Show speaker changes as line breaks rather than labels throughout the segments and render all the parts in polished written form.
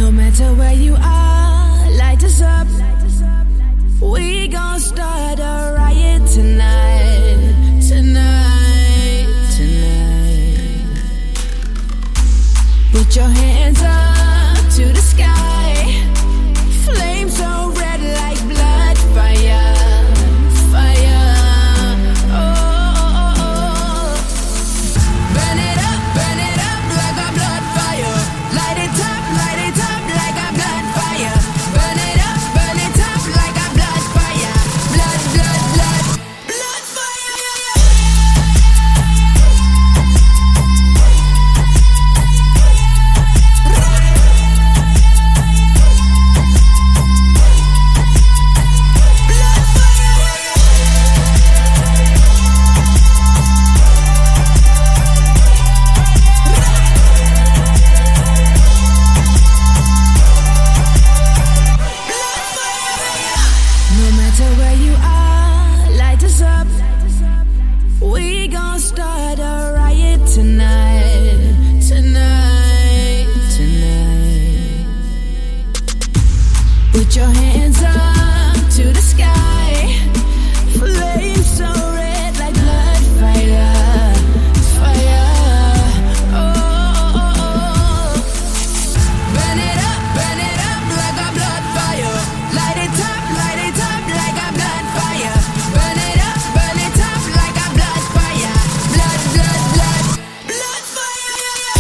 No matter where you are, light us up. We gon' start a riot tonight, tonight, tonight. Put your hands up to the sky. Flames so red like blood, fire, fire. Oh, oh, oh. Burn it up like a blood fire. Light it up like a blood fire. Burn it up like a blood fire. Blood, blood, blood, blood fire. No matter where you are, light us up. We gon' start a riot tonight, tonight, tonight. Put your hands up to the sky. Flames so red like blood, fire, fire. Oh, oh, oh. Burn it up like a blood fire. Light it up like a blood fire. Burn it up like a blood fire. Blood, blood, blood, blood fire.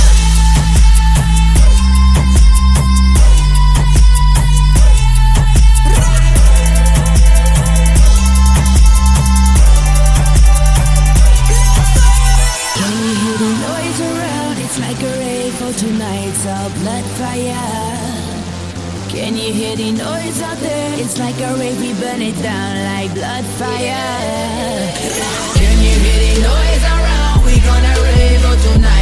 Can you hear the noise around? It's like a rave for tonight's all blood fire. Can you hear the noise out there? It's like a rave, we burn it down like blood fire. Can you hear the noise around? We gonna rave all tonight.